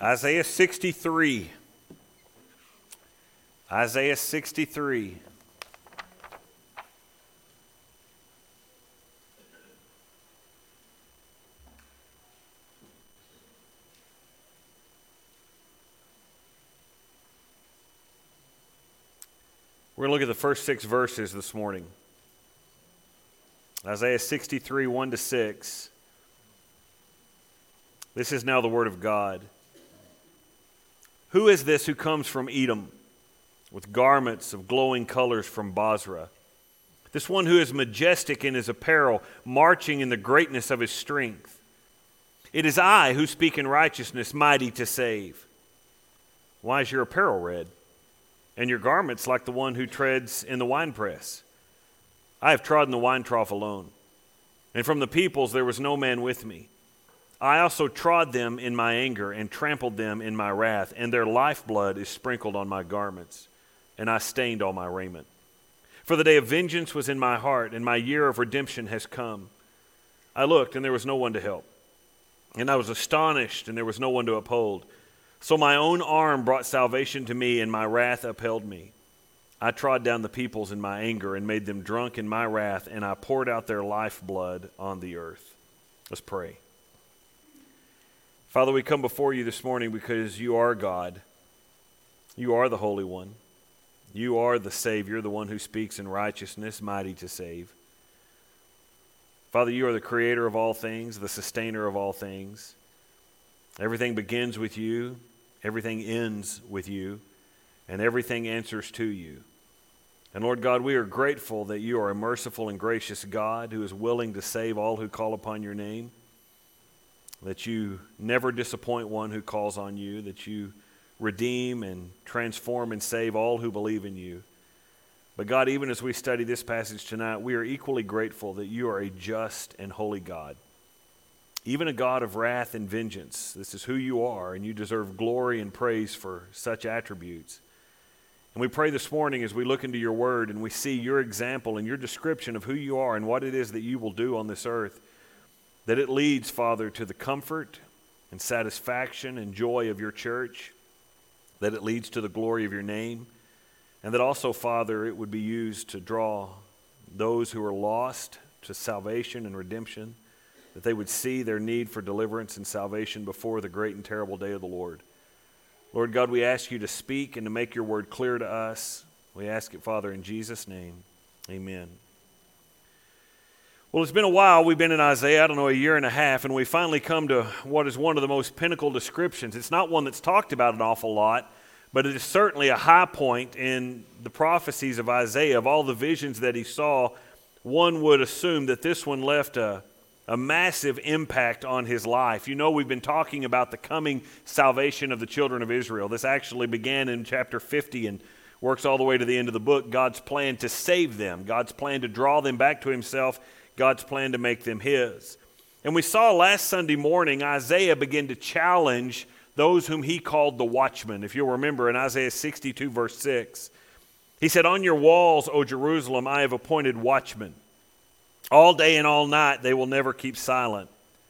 Isaiah 63. Isaiah 63. We're going to look at the first 6 verses this morning. Isaiah 63, 1-6. This is now the word of God. Who is this who comes from Edom with garments of glowing colors from Bozrah? This one who is majestic in his apparel, marching in the greatness of his strength. It is I who speak in righteousness, mighty to save. Why is your apparel red, and your garments like the one who treads in the winepress? I have trodden the wine trough alone, and from the peoples there was no man with me. I also trod them in my anger and trampled them in my wrath, and their lifeblood is sprinkled on my garments, and I stained all my raiment. For the day of vengeance was in my heart, and my year of redemption has come. I looked, and there was no one to help, and I was astonished, and there was no one to uphold. So my own arm brought salvation to me, and my wrath upheld me. I trod down the peoples in my anger and made them drunk in my wrath, and I poured out their lifeblood on the earth. Let's pray. Father, we come before you this morning because you are God. You are the Holy One. You are the Savior, the one who speaks in righteousness, mighty to save. Father, you are the creator of all things, the sustainer of all things. Everything begins with you, everything ends with you, and everything answers to you. And Lord God, we are grateful that you are a merciful and gracious God who is willing to save all who call upon your name, that you never disappoint one who calls on you, that you redeem and transform and save all who believe in you. But God, even as we study this passage tonight, we are equally grateful that you are a just and holy God, even a God of wrath and vengeance. This is who you are, and you deserve glory and praise for such attributes. And we pray this morning as we look into your word and we see your example and your description of who you are and what it is that you will do on this earth, that it leads, Father, to the comfort and satisfaction and joy of your church, that it leads to the glory of your name, and that also, Father, it would be used to draw those who are lost to salvation and redemption, that they would see their need for deliverance and salvation before the great and terrible day of the Lord. Lord God, we ask you to speak and to make your word clear to us. We ask it, Father, in Jesus' name. Amen. Well, it's been a while. We've been in Isaiah, a year and a half, and we finally come to what is one of the most pinnacle descriptions. It's not one that's talked about an awful lot, but it is certainly a high point in the prophecies of Isaiah. Of all the visions that he saw, one would assume that this one left a massive impact on his life. You know, we've been talking about the coming salvation of the children of Israel. This actually began in chapter 50 and works all the way to the end of the book. God's plan to save them, God's plan to draw them back to himself, God's plan to make them his. And we saw last Sunday morning Isaiah begin to challenge those whom he called the watchmen. If you'll remember in Isaiah 62 verse 6, he said, "On your walls, O Jerusalem, I have appointed watchmen. All day and all night they will never keep silent.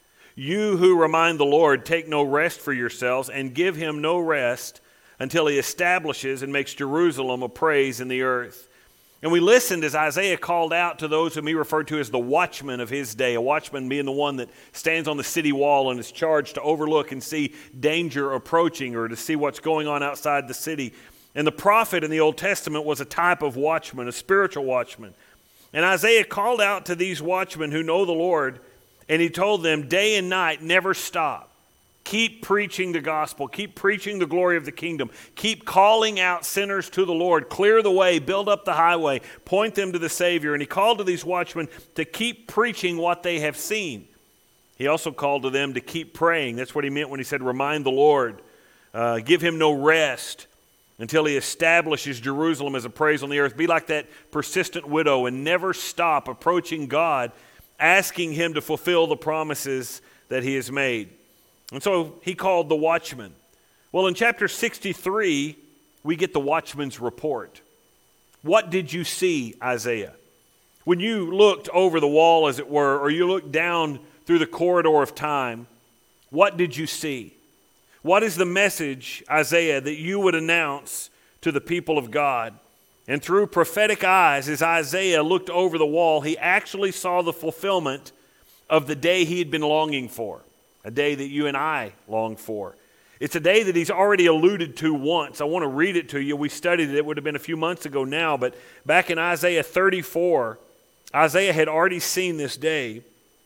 You who remind the Lord, take no rest for yourselves and give him no rest until he establishes and makes Jerusalem a praise in the earth." And we listened as Isaiah called out to those whom he referred to as the watchmen of his day, a watchman being the one that stands on the city wall and is charged to overlook and see danger approaching or to see what's going on outside the city. And the prophet in the Old Testament was a type of watchman, a spiritual watchman. And Isaiah called out to these watchmen who know the Lord, and he told them, day and night, never stop. Keep preaching the gospel. Keep preaching the glory of the kingdom. Keep calling out sinners to the Lord. Clear the way. Build up the highway. Point them to the Savior. And he called to these watchmen to keep preaching what they have seen. He also called to them to keep praying. That's what he meant when he said, remind the Lord. Give him no rest until he establishes Jerusalem as a praise on the earth. Be like that persistent widow and never stop approaching God, asking him to fulfill the promises that he has made. And so he called the watchman. Well, in chapter 63, we get the watchman's report. What did you see, Isaiah? When you looked over the wall, as it were, or you looked down through the corridor of time, what did you see? What is the message, Isaiah, that you would announce to the people of God? And through prophetic eyes, as Isaiah looked over the wall, he actually saw the fulfillment of the day he had been longing for, a day that you and I long for. It's a day that he's already alluded to once. I want to read it to you. We studied it. It would have been a few months ago now, but back in Isaiah 34, Isaiah had already seen this day.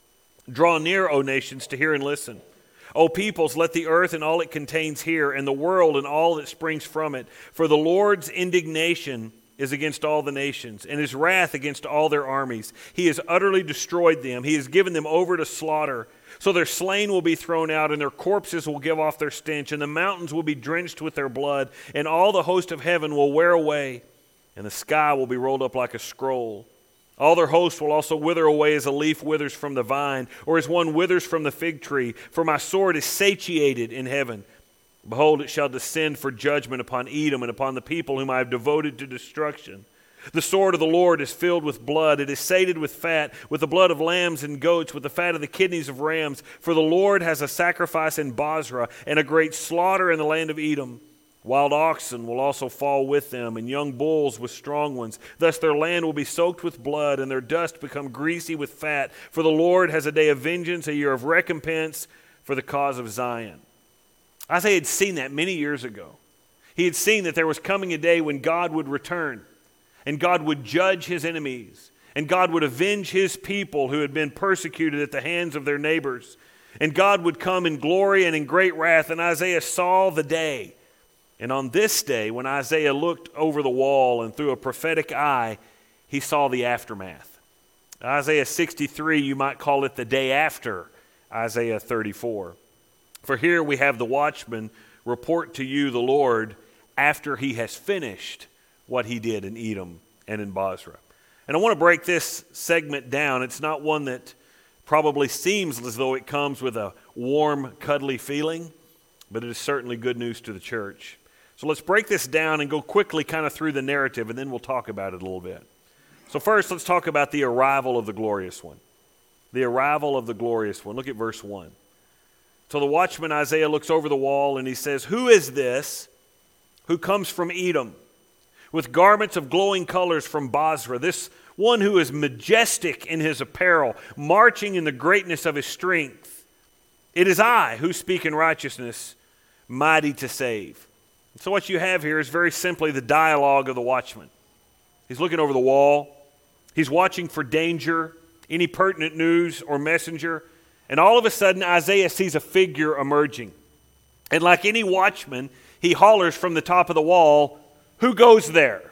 Draw near, O nations, to hear and listen. O peoples, let the earth and all it contains hear, and the world and all that springs from it. For the Lord's indignation is against all the nations, and his wrath against all their armies. He has utterly destroyed them. He has given them over to slaughter. So their slain will be thrown out, and their corpses will give off their stench, and the mountains will be drenched with their blood, and all the host of heaven will wear away, and the sky will be rolled up like a scroll. All their hosts will also wither away as a leaf withers from the vine, or as one withers from the fig tree. For my sword is satiated in heaven. Behold, it shall descend for judgment upon Edom and upon the people whom I have devoted to destruction. The sword of the Lord is filled with blood. It is sated with fat, with the blood of lambs and goats, with the fat of the kidneys of rams. For the Lord has a sacrifice in Bozrah, and a great slaughter in the land of Edom. Wild oxen will also fall with them, and young bulls with strong ones. Thus their land will be soaked with blood, and their dust become greasy with fat. For the Lord has a day of vengeance, a year of recompense for the cause of Zion. Isaiah had seen that many years ago. He had seen that there was coming a day when God would return, and God would judge his enemies, and God would avenge his people who had been persecuted at the hands of their neighbors. And God would come in glory and in great wrath, and Isaiah saw the day. And on this day, when Isaiah looked over the wall and through a prophetic eye, he saw the aftermath. Isaiah 63, you might call it the day after Isaiah 34. For here we have the watchman report to you the Lord after he has finished what he did in Edom and in Bozrah. And I want to break this segment down. It's not one that probably seems as though it comes with a warm, cuddly feeling, but it is certainly good news to the church. So let's break this down and go quickly kind of through the narrative, and then we'll talk about it a little bit. So first, let's talk about the arrival of the glorious one. The arrival of the glorious one. Look at verse 1. So the watchman Isaiah looks over the wall, and he says, "Who is this who comes from Edom, with garments of glowing colors from Bozrah? This one who is majestic in his apparel, marching in the greatness of his strength. It is I who speak in righteousness, mighty to save." So what you have here is very simply the dialogue of the watchman. He's looking over the wall. He's watching for danger, any pertinent news or messenger. And all of a sudden, Isaiah sees a figure emerging. And like any watchman, he hollers from the top of the wall, "Who goes there?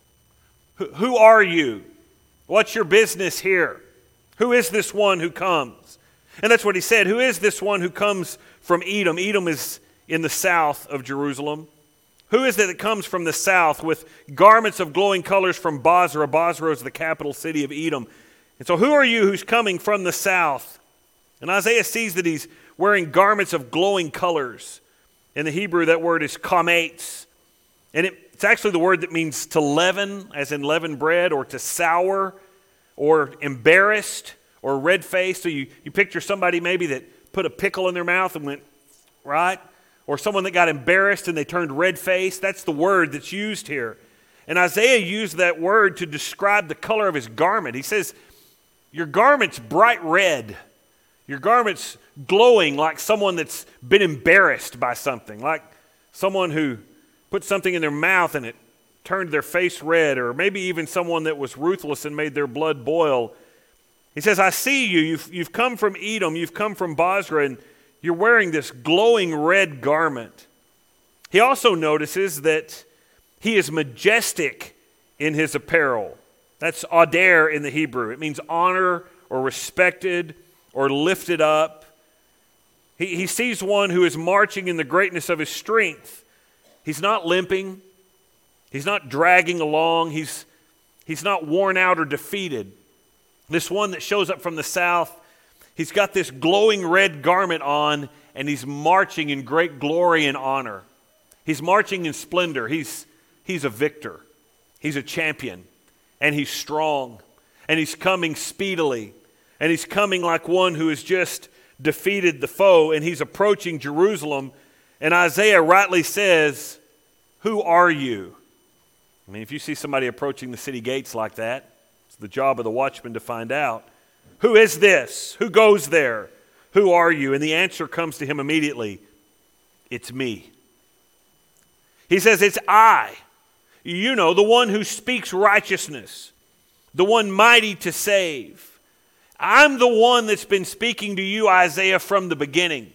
Who are you? What's your business here? Who is this one who comes?" And that's what he said. Who is this one who comes from Edom? Edom is in the south of Jerusalem. Who is it that comes from the south with garments of glowing colors from Bozrah? Bozrah is the capital city of Edom. And so who are you who's coming from the south? And Isaiah sees that he's wearing garments of glowing colors. In the Hebrew, that word is chametz. And it's actually the word that means to leaven, as in leaven bread, or to sour, or embarrassed, or red-faced. So you picture somebody maybe that put a pickle in their mouth and went, right? Or someone that got embarrassed and they turned red-faced. That's the word that's used here. And Isaiah used that word to describe the color of his garment. He says, your garment's bright red. Your garment's glowing like someone that's been embarrassed by something, like someone who put something in their mouth and it turned their face red, or maybe even someone that was ruthless and made their blood boil. He says, I see you. You've come from Edom. You've come from Bozrah, and you're wearing this glowing red garment. He also notices that he is majestic in his apparel. That's ader in the Hebrew. It means honor or respected or lifted up. He sees one who is marching in the greatness of his strength. He's not limping. He's not dragging along. He's not worn out or defeated. This one that shows up from the south, he's got this glowing red garment on, and he's marching in great glory and honor. He's marching in splendor. He's a victor. He's a champion. And he's strong. And he's coming speedily. And he's coming like one who has just defeated the foe. And he's approaching Jerusalem. And Isaiah rightly says, "Who are you?" I mean, if you see somebody approaching the city gates like that, it's the job of the watchman to find out. Who is this? Who goes there? Who are you? And the answer comes to him immediately. It's me. He says, it's I. You know, the one who speaks righteousness, the one mighty to save. I'm the one that's been speaking to you, Isaiah, from the beginning.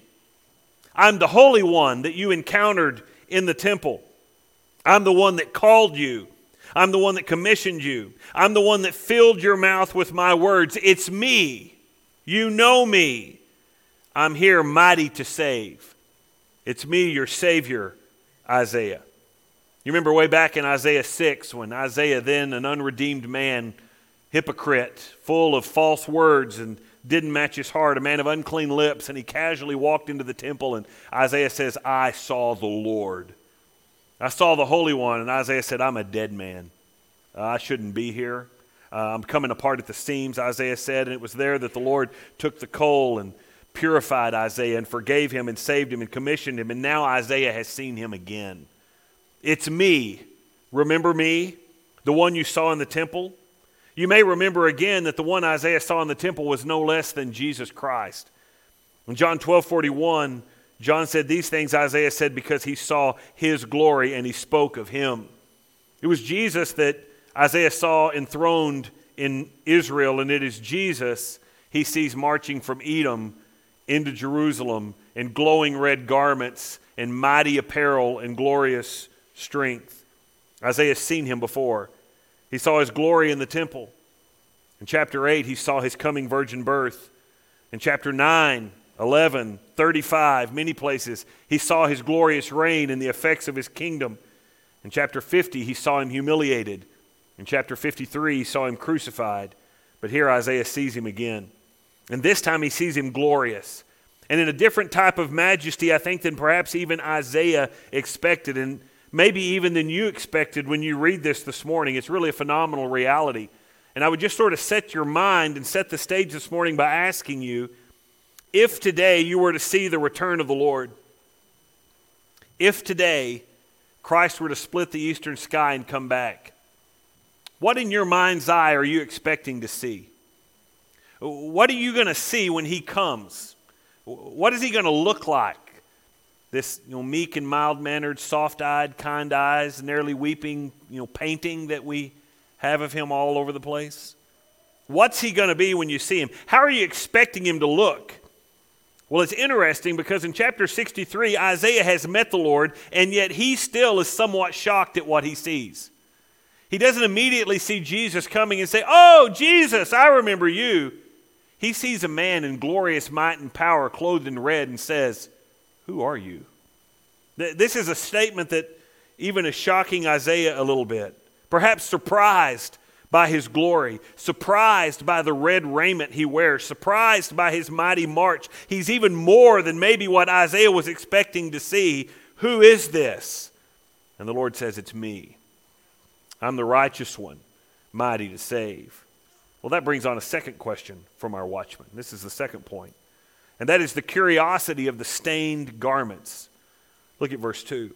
I'm the Holy One that you encountered in the temple. I'm the one that called you. I'm the one that commissioned you. I'm the one that filled your mouth with my words. It's me. You know me. I'm here mighty to save. It's me, your Savior, Isaiah. You remember way back in Isaiah 6 when Isaiah, then an unredeemed man, hypocrite, full of false words and didn't match his heart, a man of unclean lips, and he casually walked into the temple, and Isaiah says, I saw the Lord. I saw the Holy One, and Isaiah said, I'm a dead man. I shouldn't be here. I'm coming apart at the seams, Isaiah said, and it was there that the Lord took the coal and purified Isaiah and forgave him and saved him and commissioned him, and now Isaiah has seen him again. It's me. Remember me, the one you saw in the temple? You may remember again that the one Isaiah saw in the temple was no less than Jesus Christ. In John 12:41, John said these things Isaiah said because he saw his glory and he spoke of him. It was Jesus that Isaiah saw enthroned in Israel, and it is Jesus he sees marching from Edom into Jerusalem in glowing red garments and mighty apparel and glorious strength. Isaiah's seen him before. He saw his glory in the temple. In chapter 8, he saw his coming virgin birth. In chapter 9, 11, 35, many places, he saw his glorious reign and the effects of his kingdom. In chapter 50, he saw him humiliated. In chapter 53, he saw him crucified. But here Isaiah sees him again. And this time he sees him glorious. And in a different type of majesty, I think, than perhaps even Isaiah expected. And maybe even than you expected when you read this morning. It's really a phenomenal reality. And I would just sort of set your mind and set the stage this morning by asking you, if today you were to see the return of the Lord, if today Christ were to split the eastern sky and come back, what in your mind's eye are you expecting to see? What are you going to see when he comes? What is he going to look like? This meek and mild-mannered, soft-eyed, kind eyes, nearly weeping painting that we have of him all over the place? What's he going to be when you see him? How are you expecting him to look? Well, it's interesting because in chapter 63, Isaiah has met the Lord, and yet he still is somewhat shocked at what he sees. He doesn't immediately see Jesus coming and say, "Oh, Jesus, I remember you." He sees a man in glorious might and power, clothed in red, and says, "Who are you?" This is a statement that even is shocking Isaiah a little bit. Perhaps surprised by his glory, surprised by the red raiment he wears, surprised by his mighty march. He's even more than maybe what Isaiah was expecting to see. Who is this? And the Lord says, it's me. I'm the righteous one, mighty to save. Well, that brings on a second question from our watchman. This is the second point. And that is the curiosity of the stained garments. Look at verse 2.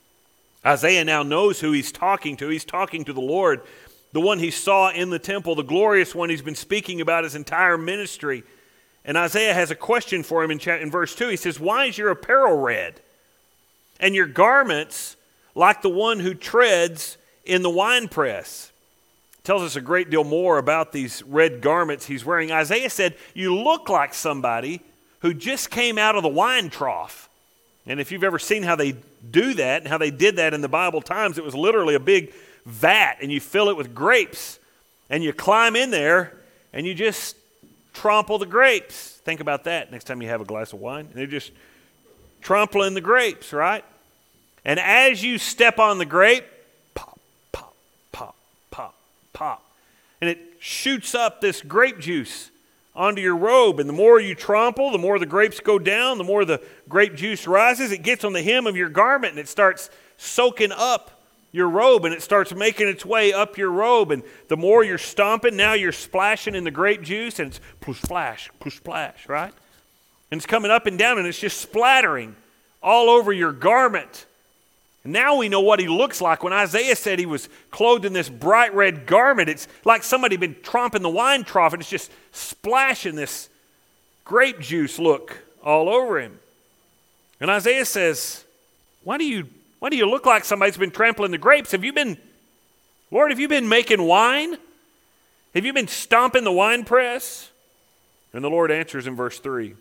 Isaiah now knows who he's talking to. He's talking to the Lord, the one he saw in the temple, the glorious one he's been speaking about his entire ministry. And Isaiah has a question for him in verse 2. He says, "Why is your apparel red, and your garments like the one who treads in the winepress?" Tells us a great deal more about these red garments he's wearing. Isaiah said, "You look like somebody who just came out of the wine trough." And if you've ever seen how they do that and how they did that in the Bible times, it was literally a big vat, and you fill it with grapes, and you climb in there, and you just trample the grapes. Think about that next time you have a glass of wine. And they're just trampling the grapes, right? And as you step on the grape, pop, pop, pop, pop, pop. And it shoots up this grape juice onto your robe. And the more you trample, the more the grapes go down, the more the grape juice rises. It gets on the hem of your garment, and it starts soaking up your robe, and it starts making its way up your robe. And the more you're stomping, now you're splashing in the grape juice, and it's push splash, right? And it's coming up and down, and it's just splattering all over your garment. And now we know what he looks like. When Isaiah said he was clothed in this bright red garment, it's like somebody been tromping the wine trough and it's just splashing this grape juice look all over him. And Isaiah says, why do you look like somebody's been trampling the grapes? Lord, have you been making wine? Have you been stomping the winepress? And the Lord answers in verse 3,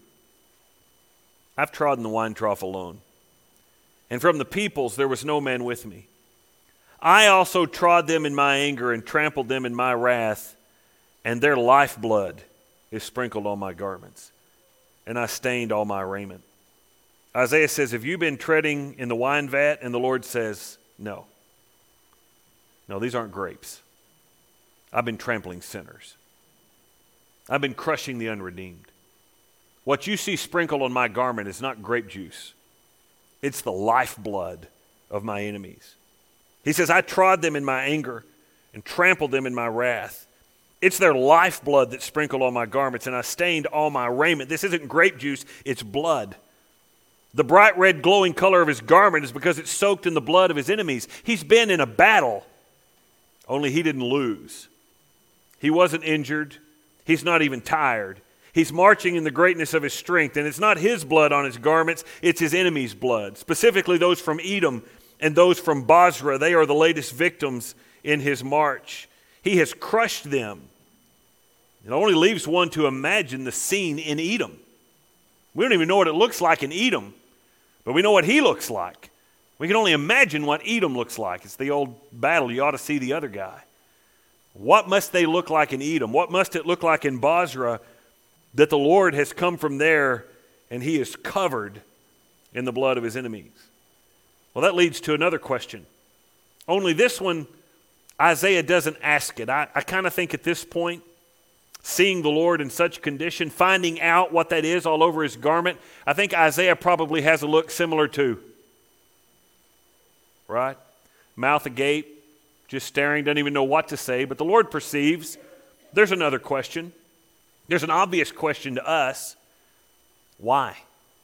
I've trodden the wine trough alone, and from the peoples there was no man with me. I also trod them in my anger and trampled them in my wrath, and their lifeblood is sprinkled on my garments, and I stained all my raiment. Isaiah says, have you been treading in the wine vat? And the Lord says, no. No, these aren't grapes. I've been trampling sinners. I've been crushing the unredeemed. What you see sprinkled on my garment is not grape juice. It's the lifeblood of my enemies. He says, I trod them in my anger and trampled them in my wrath. It's their lifeblood that's sprinkled on my garments, and I stained all my raiment. This isn't grape juice, it's blood. The bright red glowing color of his garment is because it's soaked in the blood of his enemies. He's been in a battle, only he didn't lose. He wasn't injured. He's not even tired. He's marching in the greatness of his strength, and it's not his blood on his garments, it's his enemies' blood, specifically those from Edom and those from Bozrah. They are the latest victims in his march. He has crushed them. It only leaves one to imagine the scene in Edom. We don't even know what it looks like in Edom, but we know what he looks like. We can only imagine what Edom looks like. It's the old battle. You ought to see the other guy. What must they look like in Edom? What must it look like in Bozrah that the Lord has come from there and he is covered in the blood of his enemies? Well, that leads to another question. Only this one, Isaiah doesn't ask it. I kind of think at this point, seeing the Lord in such condition, finding out what that is all over his garment, I think Isaiah probably has a look similar to, right? Mouth agape, just staring, doesn't even know what to say, but the Lord perceives. There's another question. There's an obvious question to us. Why?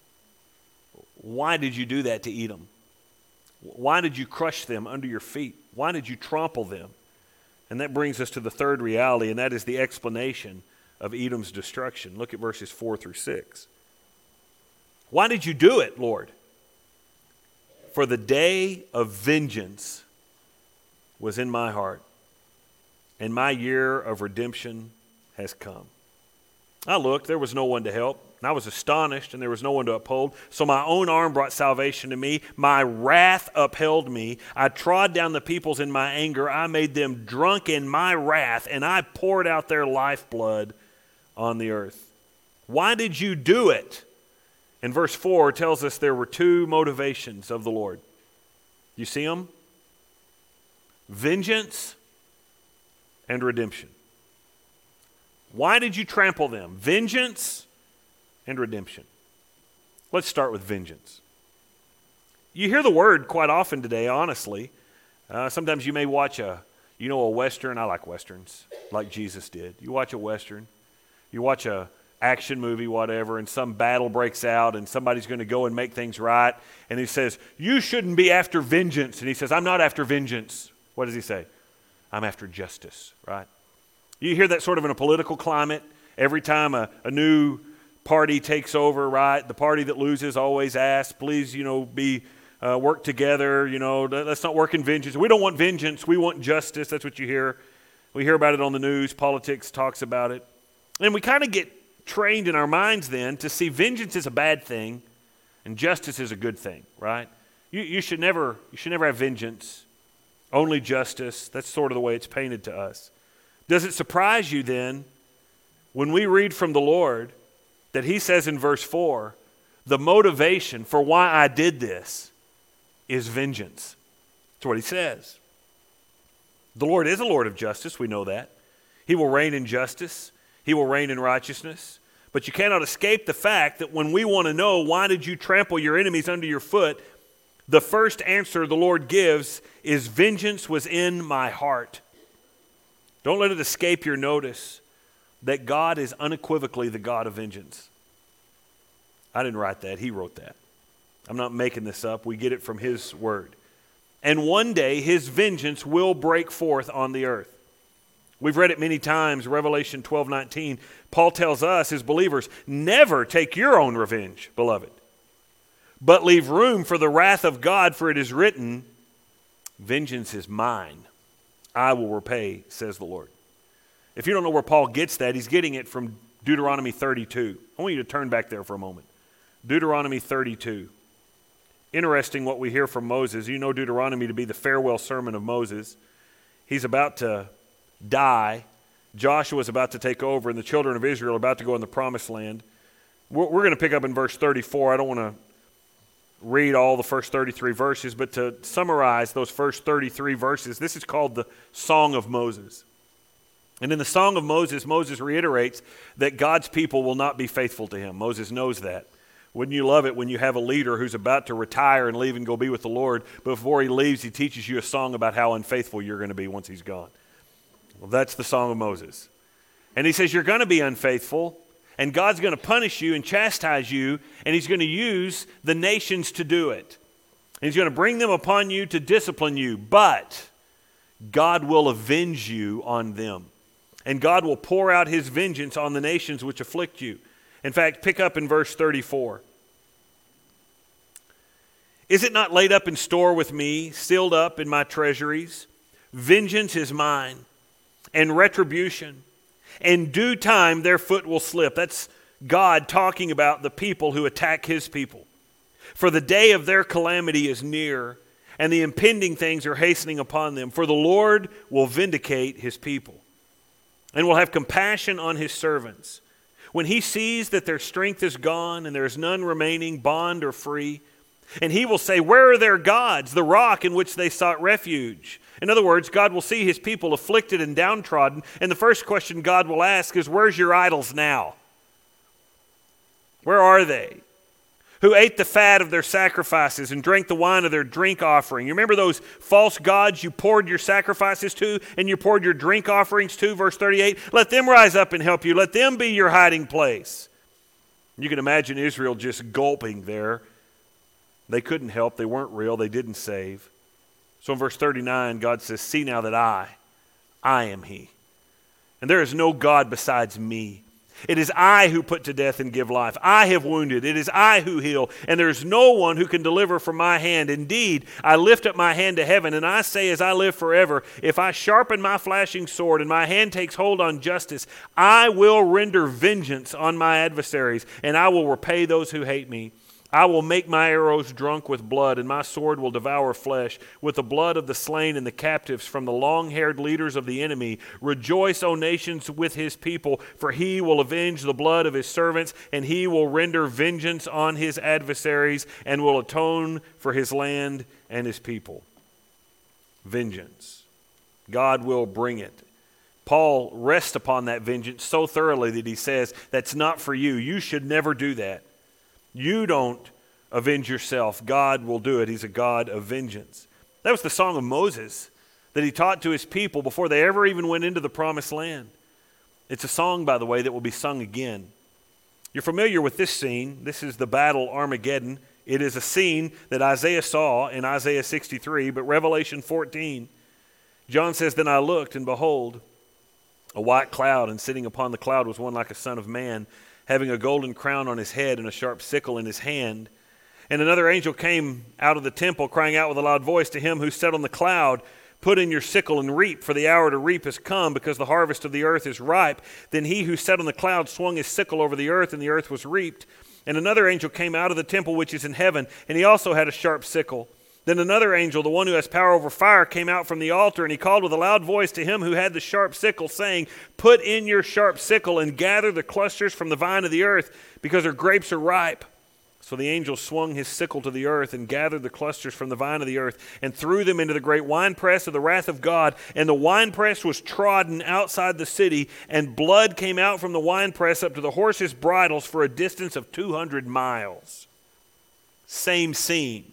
Why did you do that to Edom? Why did you crush them under your feet? Why did you trample them? And that brings us to the third reality, and that is the explanation of Edom's destruction. Look at verses 4 through 6. Why did you do it, Lord? For the day of vengeance was in my heart, and my year of redemption has come. I looked, there was no one to help, and I was astonished, and there was no one to uphold. So my own arm brought salvation to me. My wrath upheld me. I trod down the peoples in my anger. I made them drunk in my wrath, and I poured out their lifeblood on the earth. Why did you do it? And verse 4 tells us there were two motivations of the Lord. You see them? Vengeance and redemption. Why did you trample them? Vengeance and redemption. Let's start with vengeance. You hear the word quite often today, honestly. Sometimes you may watch a Western. I like Westerns, like Jesus did. You watch a Western. You watch a action movie, whatever, and some battle breaks out and somebody's going to go and make things right. And he says, you shouldn't be after vengeance. And he says, I'm not after vengeance. What does he say? I'm after justice, right? You hear that sort of in a political climate. Every time a new party takes over, right? The party that loses always asks, please, work together. Let's not work in vengeance. We don't want vengeance. We want justice. That's what you hear. We hear about it on the news. Politics talks about it. And we kind of get trained in our minds then to see vengeance is a bad thing and justice is a good thing, right? You should never have vengeance, only justice. That's sort of the way it's painted to us. Does it surprise you then when we read from the Lord that he says in verse 4, the motivation for why I did this is vengeance? That's what he says. The Lord is a Lord of justice, we know that. He will reign in justice. He will reign in righteousness. But you cannot escape the fact that when we want to know why did you trample your enemies under your foot, the first answer the Lord gives is vengeance was in my heart. Don't let it escape your notice that God is unequivocally the God of vengeance. I didn't write that. He wrote that. I'm not making this up. We get it from his word. And one day his vengeance will break forth on the earth. We've read it many times, Revelation 12:19. Paul tells us, as believers, never take your own revenge, beloved, but leave room for the wrath of God, for it is written, vengeance is mine, I will repay, says the Lord. If you don't know where Paul gets that, he's getting it from Deuteronomy 32. I want you to turn back there for a moment. Deuteronomy 32. Interesting what we hear from Moses. You know Deuteronomy to be the farewell sermon of Moses. He's about to die. Joshua is about to take over, and the children of Israel are about to go in the promised land. We're going to pick up in verse 34. I don't want to read all the first 33 verses, but to summarize those first 33 verses, this is called the Song of Moses. And in the Song of Moses, Moses reiterates that God's people will not be faithful to him. Moses knows that. Wouldn't you love it when you have a leader who's about to retire and leave and go be with the Lord, but before he leaves, he teaches you a song about how unfaithful you're going to be once he's gone? Well, that's the Song of Moses. And he says you're going to be unfaithful, and God's going to punish you and chastise you, and he's going to use the nations to do it. And he's going to bring them upon you to discipline you, but God will avenge you on them. And God will pour out his vengeance on the nations which afflict you. In fact, pick up in verse 34. Is it not laid up in store with me, sealed up in my treasuries? Vengeance is mine, and retribution. In due time their foot will slip. That's God talking about the people who attack his people. For the day of their calamity is near, and the impending things are hastening upon them. For the Lord will vindicate his people, and will have compassion on his servants. When he sees that their strength is gone, and there is none remaining, bond or free, and he will say, where are their gods, the rock in which they sought refuge? In other words, God will see his people afflicted and downtrodden, and the first question God will ask is, where's your idols now? Where are they? Who ate the fat of their sacrifices and drank the wine of their drink offering. You remember those false gods you poured your sacrifices to and you poured your drink offerings to? Verse 38, let them rise up and help you. Let them be your hiding place. You can imagine Israel just gulping there. They couldn't help. They weren't real. They didn't save. So in verse 39, God says, see now that I am he. And there is no God besides me. It is I who put to death and give life. I have wounded. It is I who heal. And there is no one who can deliver from my hand. Indeed, I lift up my hand to heaven, and I say as I live forever, if I sharpen my flashing sword and my hand takes hold on justice, I will render vengeance on my adversaries, and I will repay those who hate me. I will make my arrows drunk with blood, and my sword will devour flesh. With the blood of the slain and the captives from the long-haired leaders of the enemy, rejoice, O nations, with his people, for he will avenge the blood of his servants, and he will render vengeance on his adversaries, and will atone for his land and his people. Vengeance. God will bring it. Paul rests upon that vengeance so thoroughly that he says, that's not for you. You should never do that. You don't avenge yourself. God will do it. He's a God of vengeance. That was the Song of Moses that he taught to his people before they ever even went into the promised land. It's a song, by the way, that will be sung again. You're familiar with this scene. This is the battle Armageddon. It is a scene that Isaiah saw in Isaiah 63, but Revelation 14, John says, then I looked, and behold, a white cloud, and sitting upon the cloud was one like a son of man, having a golden crown on his head and a sharp sickle in his hand. And another angel came out of the temple, crying out with a loud voice to him who sat on the cloud, put in your sickle and reap, for the hour to reap has come, because the harvest of the earth is ripe. Then he who sat on the cloud swung his sickle over the earth, and the earth was reaped. And another angel came out of the temple which is in heaven, and he also had a sharp sickle. Then another angel, the one who has power over fire, came out from the altar, and he called with a loud voice to him who had the sharp sickle, saying, put in your sharp sickle and gather the clusters from the vine of the earth, because her grapes are ripe. So the angel swung his sickle to the earth and gathered the clusters from the vine of the earth and threw them into the great winepress of the wrath of God. And the winepress was trodden outside the city, and blood came out from the winepress up to the horses' bridles for a distance of 200 miles. Same scene.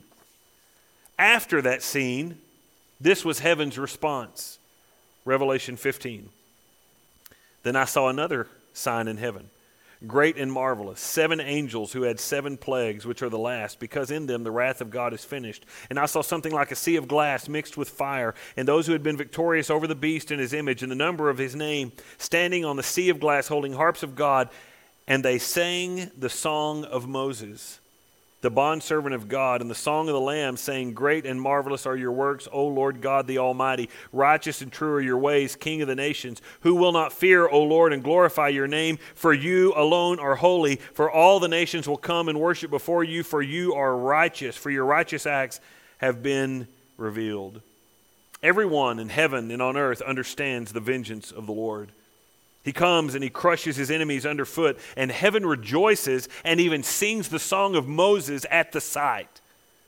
After that scene, this was heaven's response. Revelation 15. Then I saw another sign in heaven. great and marvelous, 7 angels who had 7 plagues, which are the last, because in them the wrath of God is finished. And I saw something like a sea of glass mixed with fire, and those who had been victorious over the beast and his image and the number of his name, standing on the sea of glass, holding harps of God, and they sang the song of Moses, the bondservant of God, and the song of the Lamb, saying, Great and marvelous are your works, O Lord God the Almighty. Righteous and true are your ways, King of the nations. Who will not fear, O Lord, and glorify your name? For you alone are holy. For all the nations will come and worship before you, for you are righteous. For your righteous acts have been revealed. Everyone in heaven and on earth understands the vengeance of the Lord. He comes and he crushes his enemies underfoot, and heaven rejoices and even sings the song of Moses at the sight.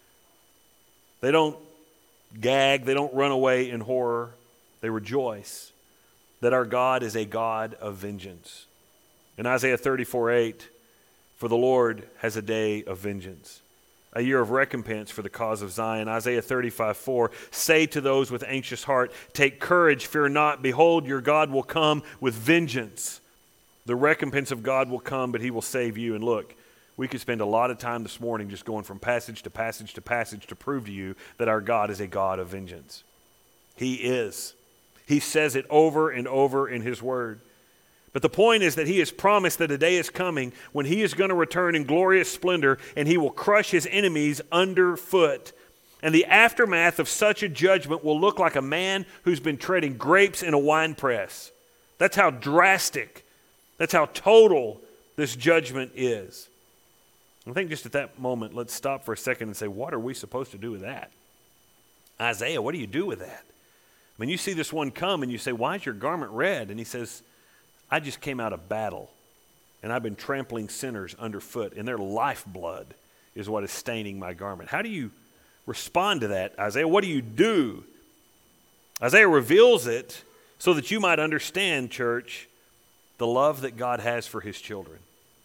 They don't gag, they don't run away in horror. They rejoice that our God is a God of vengeance. In Isaiah 34:8, for the Lord has a day of vengeance, a year of recompense for the cause of Zion. Isaiah 35:4, say to those with anxious heart, take courage, fear not. Behold, your God will come with vengeance. The recompense of God will come, but he will save you. And look, we could spend a lot of time this morning just going from passage to passage to passage to prove to you that our God is a God of vengeance. He is. He says it over and over in his word. But the point is that he has promised that a day is coming when he is going to return in glorious splendor and he will crush his enemies underfoot. And the aftermath of such a judgment will look like a man who's been treading grapes in a wine press. That's how drastic, that's how total this judgment is. I think just at that moment, let's stop for a second and say, what are we supposed to do with that? Isaiah, what do you do with that? I mean, you see this one come and you say, why is your garment red? And he says, I just came out of battle, and I've been trampling sinners underfoot, and their lifeblood is what is staining my garment. How do you respond to that, Isaiah? What do you do? Isaiah reveals it so that you might understand, church, the love that God has for his children.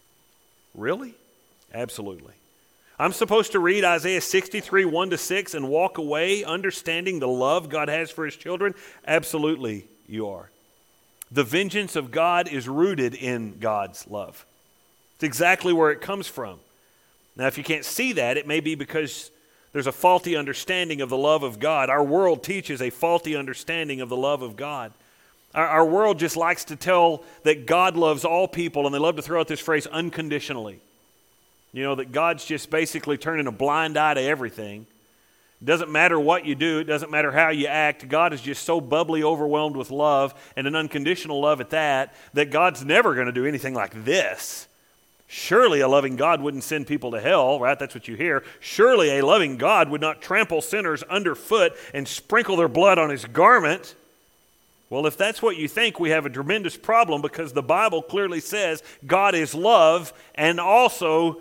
Really? Absolutely. I'm supposed to read Isaiah 63, 1-6 and walk away understanding the love God has for his children? Absolutely, you are. The vengeance of God is rooted in God's love. It's exactly where it comes from. Now, if you can't see that, it may be because there's a faulty understanding of the love of God. Our world teaches a faulty understanding of the love of God. Our world just likes to tell that God loves all people, and they love to throw out this phrase, unconditionally. You know, that God's just basically turning a blind eye to everything. It doesn't matter what you do. It doesn't matter how you act. God is just so bubbly overwhelmed with love, and an unconditional love at that God's never going to do anything like this. Surely a loving God wouldn't send people to hell, right? That's what you hear. Surely a loving God would not trample sinners underfoot and sprinkle their blood on his garment. Well, if that's what you think, we have a tremendous problem, because the Bible clearly says God is love and also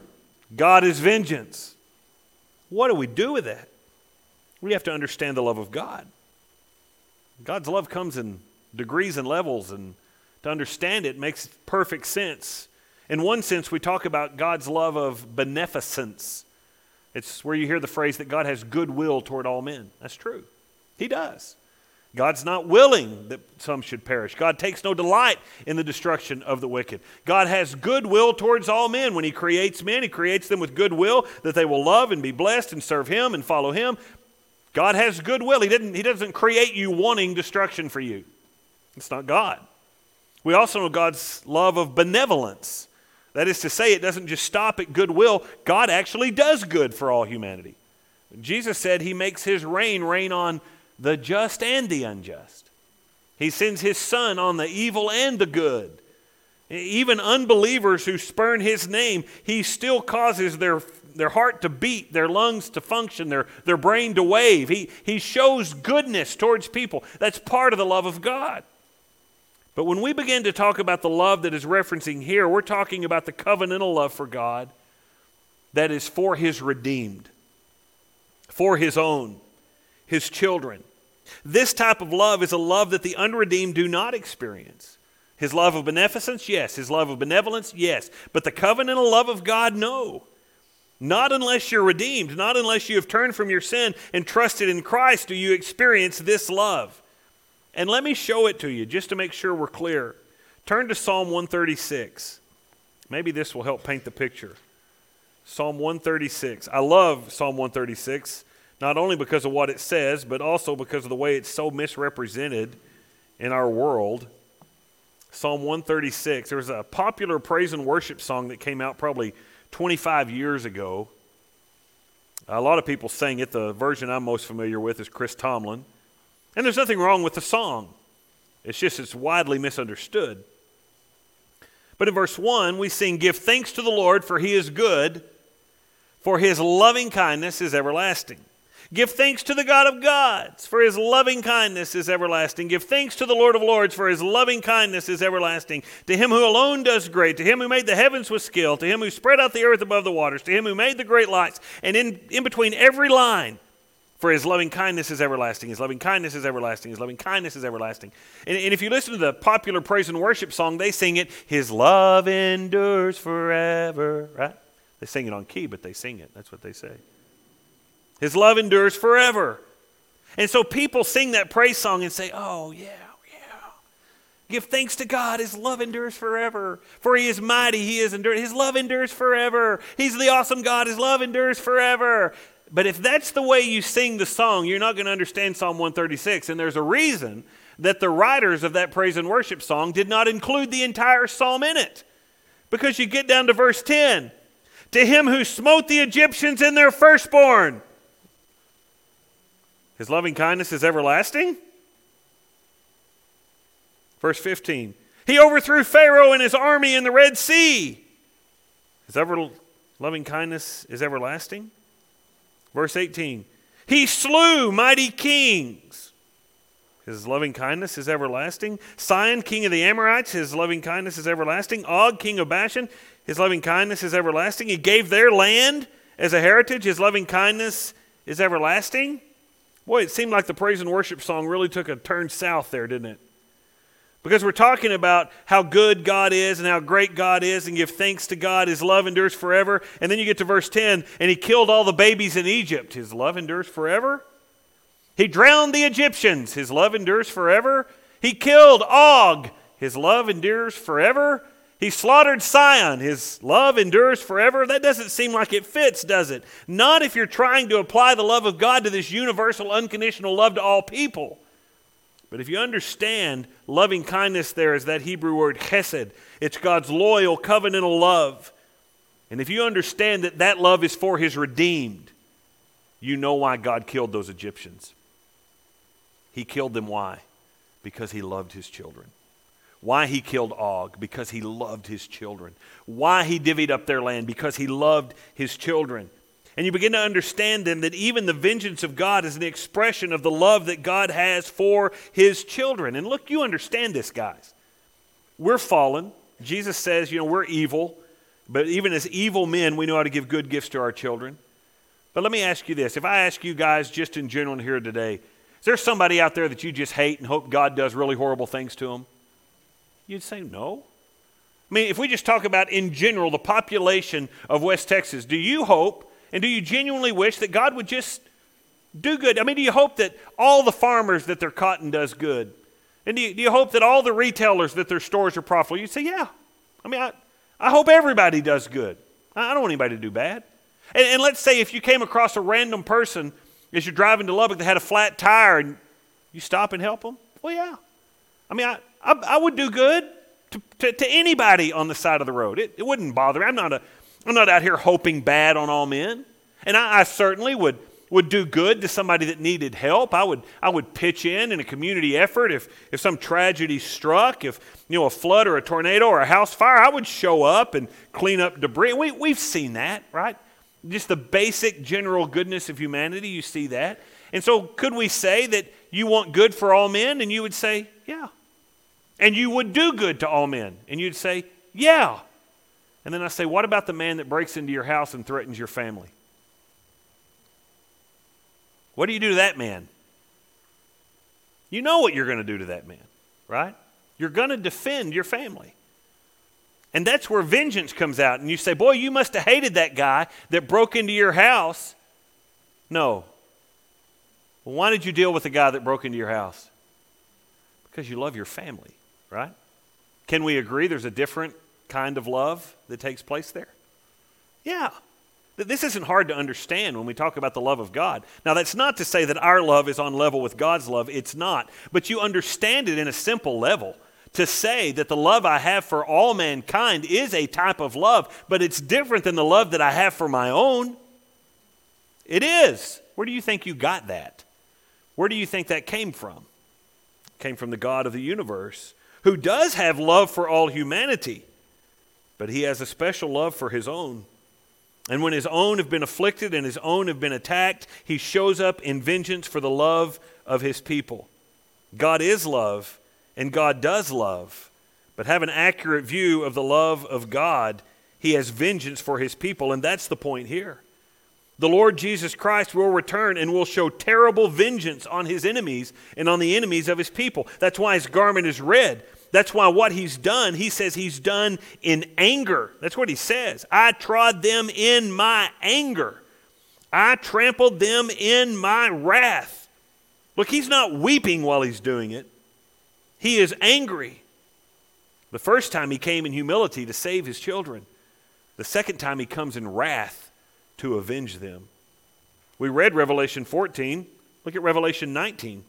God is vengeance. What do we do with that? We have to understand the love of God. God's love comes in degrees and levels, and to understand it makes perfect sense. In one sense, we talk about God's love of beneficence. It's where you hear the phrase that God has goodwill toward all men. That's true. He does. God's not willing that some should perish. God takes no delight in the destruction of the wicked. God has goodwill towards all men. When he creates men, he creates them with goodwill that they will love and be blessed and serve him and follow him. God has goodwill. He doesn't create you wanting destruction for you. It's not God. We also know God's love of benevolence. That is to say, it doesn't just stop at goodwill. God actually does good for all humanity. Jesus said he makes his rain on the just and the unjust. He sends his son on the evil and the good. Even unbelievers who spurn his name, he still causes their heart to beat, their lungs to function, their brain to wave. He shows goodness towards people. That's part of the love of God. But when we begin to talk about the love that is referencing here, we're talking about the covenantal love for God that is for his redeemed, for his own, his children. This type of love is a love that the unredeemed do not experience. His love of beneficence, yes. His love of benevolence, yes. But the covenantal love of God, no. Not unless you're redeemed, not unless you have turned from your sin and trusted in Christ do you experience this love. And let me show it to you just to make sure we're clear. Turn to Psalm 136. Maybe this will help paint the picture. Psalm 136. I love Psalm 136, not only because of what it says, but also because of the way it's so misrepresented in our world. Psalm 136. There was a popular praise and worship song that came out probably 25 years ago. A lot of people sang it. The version I'm most familiar with is Chris Tomlin. And there's nothing wrong with the song. It's widely misunderstood. But in verse 1, we sing, "Give thanks to the Lord, for he is good, for his loving kindness is everlasting. Give thanks to the God of gods, for his loving kindness is everlasting. Give thanks to the Lord of lords, for his loving kindness is everlasting. To him who alone does great, to him who made the heavens with skill, to him who spread out the earth above the waters, to him who made the great lights." And in between every line, "For his loving kindness is everlasting, his loving kindness is everlasting, his loving kindness is everlasting." And if you listen to the popular praise and worship song, they sing it, "His love endures forever," right? They sing it on key, but they sing it. That's what they say. His love endures forever. And so people sing that praise song and say, "Oh, yeah. Give thanks to God, his love endures forever. For he is mighty, he is enduring. His love endures forever. He's the awesome God, his love endures forever." But if that's the way you sing the song, you're not going to understand Psalm 136. And there's a reason that the writers of that praise and worship song did not include the entire psalm in it. Because you get down to verse 10. "To him who smote the Egyptians in their firstborn, his loving kindness is everlasting." Verse 15. "He overthrew Pharaoh and his army in the Red Sea. His loving kindness is everlasting." Verse 18. "He slew mighty kings. His loving kindness is everlasting. Sihon, king of the Amorites, his loving kindness is everlasting. Og, king of Bashan, his loving kindness is everlasting. He gave their land as a heritage. His loving kindness is everlasting." Boy, it seemed like the praise and worship song really took a turn south there, didn't it? Because we're talking about how good God is and how great God is, and give thanks to God. His love endures forever. And then you get to verse 10, "And he killed all the babies in Egypt. His love endures forever. He drowned the Egyptians. His love endures forever. He killed Og. His love endures forever. He slaughtered Sihon. His love endures forever." That doesn't seem like it fits, does it? Not if you're trying to apply the love of God to this universal, unconditional love to all people. But if you understand loving kindness, there is that Hebrew word chesed. It's God's loyal, covenantal love. And if you understand that that love is for his redeemed, you know why God killed those Egyptians. He killed them, why? Because he loved his children. Why he killed Og? Because he loved his children. Why he divvied up their land? Because he loved his children. And you begin to understand then that even the vengeance of God is an expression of the love that God has for his children. And look, you understand this, guys. We're fallen. Jesus says, we're evil. But even as evil men, we know how to give good gifts to our children. But let me ask you this. If I ask you guys just in general here today, is there somebody out there that you just hate and hope God does really horrible things to them? You'd say no. I mean, if we just talk about in general the population of West Texas, do you hope and do you genuinely wish that God would just do good? I mean, do you hope that all the farmers that their cotton does good? And do you hope that all the retailers that their stores are profitable? You'd say, yeah. I mean, I hope everybody does good. I don't want anybody to do bad. And let's say if you came across a random person as you're driving to Lubbock that had a flat tire and you stop and help them? Well, yeah. I mean, I would do good to anybody on the side of the road. It wouldn't bother me. I'm not out here hoping bad on all men. And I certainly would do good to somebody that needed help. I would pitch in a community effort if some tragedy struck, if a flood or a tornado or a house fire, I would show up and clean up debris. We've seen that, right? Just the basic general goodness of humanity, you see that. And so could we say that you want good for all men? And you would say, yeah. And you would do good to all men? And you'd say, yeah. And then I say, what about the man that breaks into your house and threatens your family? What do you do to that man? You know what you're going to do to that man, right? You're going to defend your family. And that's where vengeance comes out. And you say, boy, you must have hated that guy that broke into your house. No. Well, why did you deal with the guy that broke into your house? Because you love your family, right? Can we agree there's a different kind of love that takes place there? Yeah. This isn't hard to understand when we talk about the love of God. Now, that's not to say that our love is on level with God's love. It's not. But you understand it in a simple level. To say that the love I have for all mankind is a type of love, but it's different than the love that I have for my own. It is. Where do you think you got that? Where do you think that came from? It came from the God of the universe, who does have love for all humanity, but he has a special love for his own. And when his own have been afflicted and his own have been attacked, he shows up in vengeance for the love of his people. God is love, and God does love. But have an accurate view of the love of God, he has vengeance for his people, and that's the point here. The Lord Jesus Christ will return and will show terrible vengeance on his enemies and on the enemies of his people. That's why his garment is red. That's why what he's done, he says he's done in anger. That's what he says. I trod them in my anger. I trampled them in my wrath. Look, he's not weeping while he's doing it. He is angry. The first time he came in humility to save his children. The second time he comes in wrath to avenge them. We read Revelation 14. Look at Revelation 19.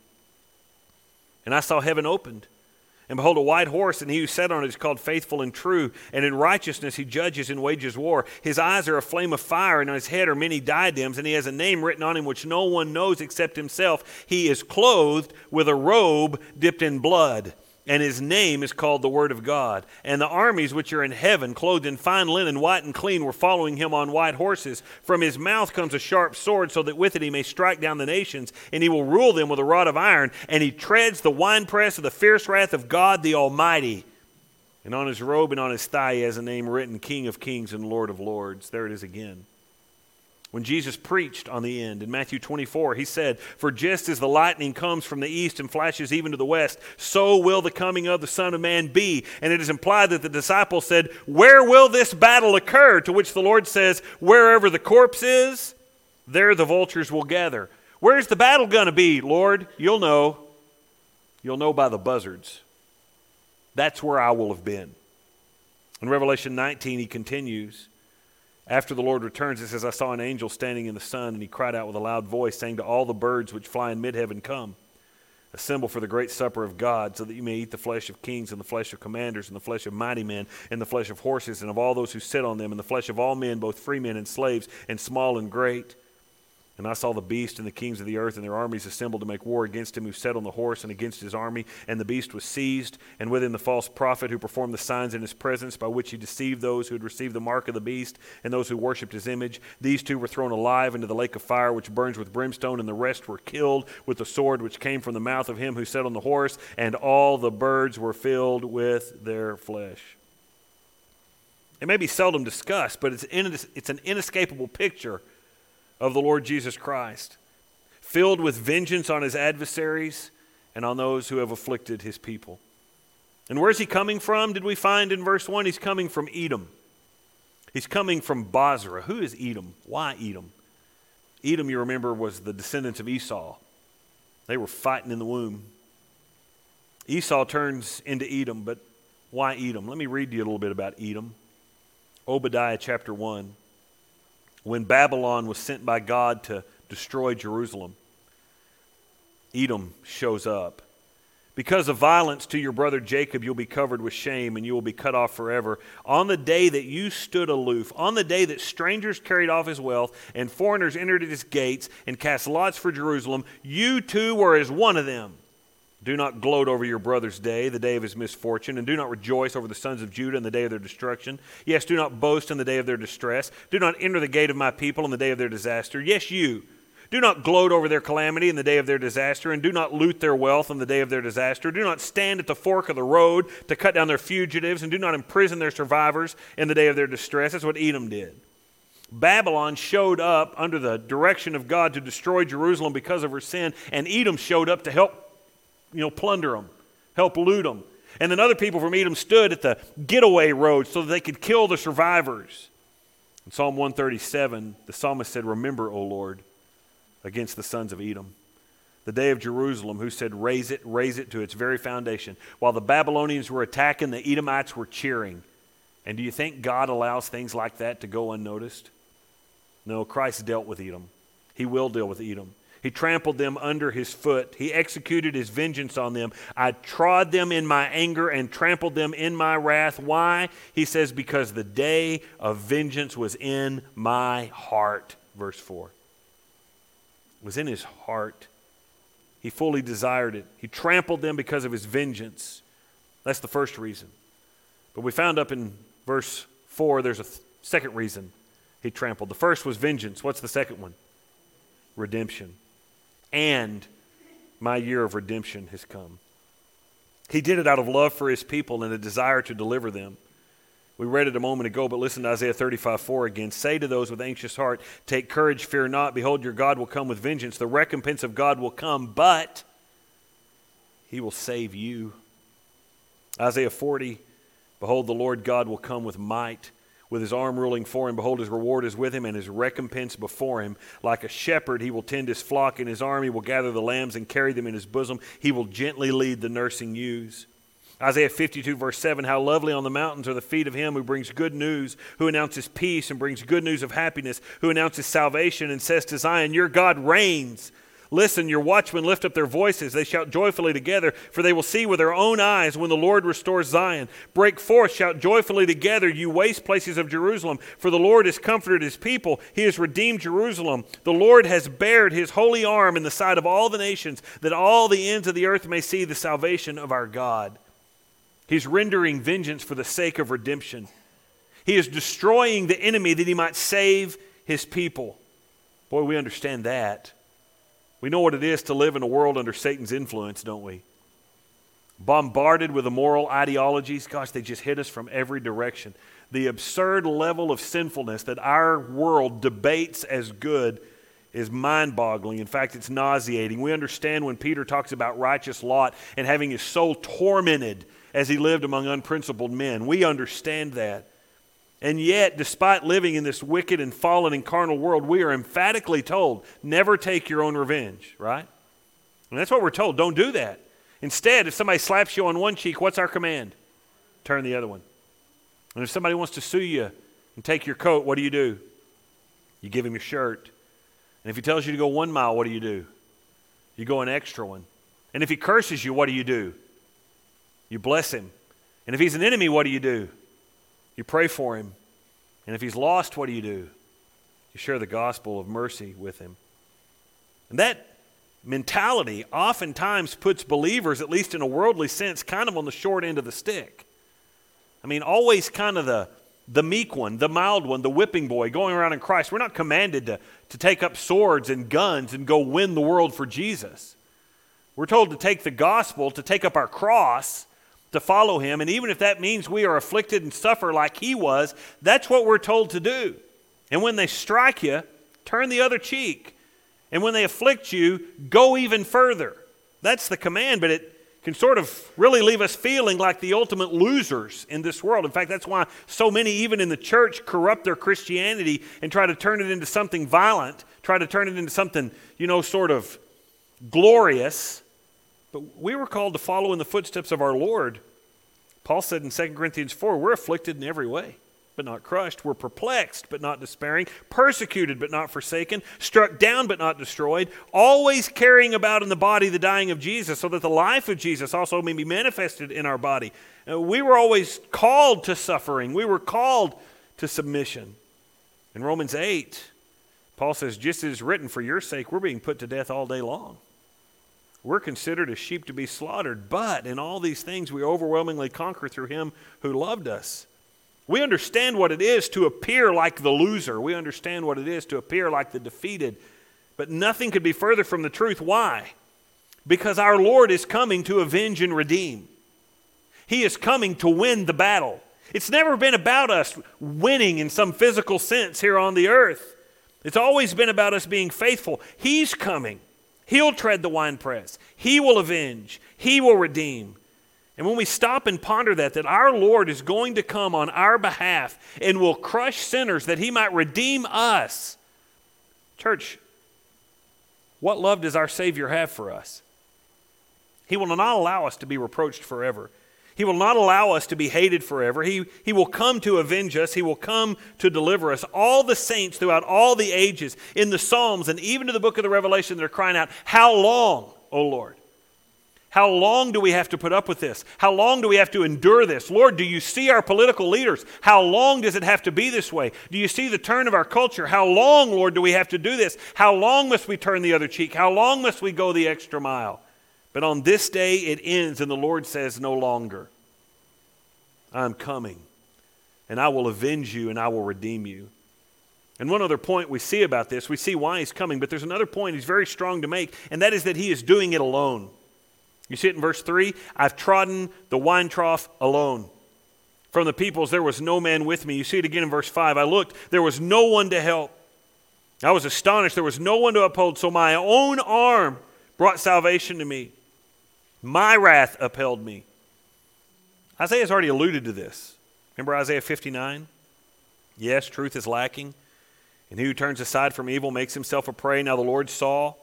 And I saw heaven opened. And behold, a white horse, and he who sat on it is called Faithful and True. And in righteousness he judges and wages war. His eyes are a flame of fire, and on his head are many diadems. And he has a name written on him which no one knows except himself. He is clothed with a robe dipped in blood. And his name is called the Word of God. And the armies which are in heaven, clothed in fine linen, white and clean, were following him on white horses. From his mouth comes a sharp sword, so that with it he may strike down the nations. And he will rule them with a rod of iron. And he treads the winepress of the fierce wrath of God the Almighty. And on his robe and on his thigh he has a name written, King of Kings and Lord of Lords. There it is again. When Jesus preached on the end in Matthew 24, he said, For just as the lightning comes from the east and flashes even to the west, so will the coming of the Son of Man be. And it is implied that the disciples said, Where will this battle occur? To which the Lord says, Wherever the corpse is, there the vultures will gather. Where's the battle going to be, Lord? You'll know. You'll know by the buzzards. That's where I will have been. In Revelation 19, he continues. After the Lord returns, it says, I saw an angel standing in the sun, and he cried out with a loud voice, saying to all the birds which fly in mid-heaven, Come, assemble for the great supper of God, so that you may eat the flesh of kings, and the flesh of commanders, and the flesh of mighty men, and the flesh of horses, and of all those who sit on them, and the flesh of all men, both free men and slaves, and small and great. And I saw the beast and the kings of the earth and their armies assembled to make war against him who sat on the horse and against his army. And the beast was seized, and with him the false prophet who performed the signs in his presence, by which he deceived those who had received the mark of the beast and those who worshipped his image. These two were thrown alive into the lake of fire, which burns with brimstone, and the rest were killed with the sword which came from the mouth of him who sat on the horse, and all the birds were filled with their flesh. It may be seldom discussed, but it's an inescapable picture of the Lord Jesus Christ, filled with vengeance on his adversaries and on those who have afflicted his people. And where's he coming from? Did we find in verse 1? He's coming from Edom. He's coming from Bozrah. Who is Edom? Why Edom? Edom, you remember, was the descendants of Esau. They were fighting in the womb. Esau turns into Edom, but why Edom? Let me read to you a little bit about Edom. Obadiah chapter 1. When Babylon was sent by God to destroy Jerusalem, Edom shows up. Because of violence to your brother Jacob, you'll be covered with shame, and you will be cut off forever. On the day that you stood aloof, on the day that strangers carried off his wealth, and foreigners entered at his gates, and cast lots for Jerusalem, you too were as one of them. Do not gloat over your brother's day, the day of his misfortune, and do not rejoice over the sons of Judah in the day of their destruction. Yes, do not boast in the day of their distress. Do not enter the gate of my people in the day of their disaster. Yes, you. Do not gloat over their calamity in the day of their disaster, and do not loot their wealth in the day of their disaster. Do not stand at the fork of the road to cut down their fugitives, and do not imprison their survivors in the day of their distress. That's what Edom did. Babylon showed up under the direction of God to destroy Jerusalem because of her sin, and Edom showed up to help plunder them, help loot them. And then other people from Edom stood at the getaway road so that they could kill the survivors. In Psalm 137, the psalmist said, Remember, O Lord, against the sons of Edom, the day of Jerusalem, who said, raise it to its very foundation. While the Babylonians were attacking, the Edomites were cheering. And do you think God allows things like that to go unnoticed? No, Christ dealt with Edom. He will deal with Edom. He trampled them under his foot. He executed his vengeance on them. I trod them in my anger and trampled them in my wrath. Why? He says, because the day of vengeance was in my heart. Verse 4. It was in his heart. He fully desired it. He trampled them because of his vengeance. That's the first reason. But we found up in verse 4, there's a second reason he trampled. The first was vengeance. What's the second one? Redemption. And my year of redemption has come. He did it out of love for his people and a desire to deliver them. We read it a moment ago, but listen to Isaiah 35:4 again. Say to those with anxious heart, take courage, fear not. Behold, your God will come with vengeance. The recompense of God will come, but he will save you. Isaiah 40, behold, the Lord God will come with might, with his arm ruling for him. Behold, his reward is with him and his recompense before him. Like a shepherd, he will tend his flock. In his arm, he will gather the lambs and carry them in his bosom. He will gently lead the nursing ewes. Isaiah 52, verse 7, how lovely on the mountains are the feet of him who brings good news, who announces peace and brings good news of happiness, who announces salvation and says to Zion, your God reigns. Listen, your watchmen lift up their voices. They shout joyfully together, for they will see with their own eyes when the Lord restores Zion. Break forth, shout joyfully together, you waste places of Jerusalem, for the Lord has comforted his people. He has redeemed Jerusalem. The Lord has bared his holy arm in the sight of all the nations, that all the ends of the earth may see the salvation of our God. He's rendering vengeance for the sake of redemption. He is destroying the enemy that he might save his people. Boy, we understand that. We know what it is to live in a world under Satan's influence, don't we? Bombarded with immoral ideologies. Gosh, they just hit us from every direction. The absurd level of sinfulness that our world debates as good is mind-boggling. In fact, it's nauseating. We understand when Peter talks about righteous Lot and having his soul tormented as he lived among unprincipled men. We understand that. And yet, despite living in this wicked and fallen and carnal world, we are emphatically told, never take your own revenge, right? And that's what we're told. Don't do that. Instead, if somebody slaps you on one cheek, what's our command? Turn the other one. And if somebody wants to sue you and take your coat, what do? You give him your shirt. And if he tells you to go 1 mile, what do? You go an extra one. And if he curses you, what do? You bless him. And if he's an enemy, what do? You pray for him. And if he's lost, what do? You share the gospel of mercy with him. And that mentality oftentimes puts believers, at least in a worldly sense, kind of on the short end of the stick. I mean, always kind of the meek one, the mild one, the whipping boy going around in Christ. We're not commanded to take up swords and guns and go win the world for Jesus. We're told to take the gospel, to take up our cross, to follow him. And even if that means we are afflicted and suffer like he was, that's what we're told to do. And when they strike you, turn the other cheek. And when they afflict you, go even further. That's the command, but it can sort of really leave us feeling like the ultimate losers in this world. In fact, that's why so many, even in the church, corrupt their Christianity and try to turn it into something violent, try to turn it into something, sort of glorious. But we were called to follow in the footsteps of our Lord. Paul said in 2 Corinthians 4, we're afflicted in every way, but not crushed. We're perplexed, but not despairing. Persecuted, but not forsaken. Struck down, but not destroyed. Always carrying about in the body the dying of Jesus, so that the life of Jesus also may be manifested in our body. We were always called to suffering. We were called to submission. In Romans 8, Paul says, just as it's written, for your sake, we're being put to death all day long. We're considered as sheep to be slaughtered, but in all these things we overwhelmingly conquer through him who loved us. We understand what it is to appear like the loser. We understand what it is to appear like the defeated. But nothing could be further from the truth. Why? Because our Lord is coming to avenge and redeem. He is coming to win the battle. It's never been about us winning in some physical sense here on the earth. It's always been about us being faithful. He's coming. He'll tread the winepress. He will avenge. He will redeem. And when we stop and ponder that our Lord is going to come on our behalf and will crush sinners that he might redeem us. Church, what love does our Savior have for us? He will not allow us to be reproached forever. He will not allow us to be hated forever. He will come to avenge us. He will come to deliver us. All the saints throughout all the ages, in the Psalms and even to the book of the Revelation, they're crying out, how long, O Lord? How long do we have to put up with this? How long do we have to endure this? Lord, do you see our political leaders? How long does it have to be this way? Do you see the turn of our culture? How long, Lord, do we have to do this? How long must we turn the other cheek? How long must we go the extra mile? But on this day it ends, and the Lord says, no longer. I am coming, and I will avenge you, and I will redeem you. And one other point we see about this, we see why he's coming, but there's another point he's very strong to make, and that is that he is doing it alone. You see it in verse 3, I've trodden the wine trough alone. From the peoples there was no man with me. You see it again in verse 5, I looked, there was no one to help. I was astonished, there was no one to uphold, so my own arm brought salvation to me. My wrath upheld me. Isaiah's already alluded to this. Remember Isaiah 59? Yes, truth is lacking. And he who turns aside from evil makes himself a prey. Now the Lord saw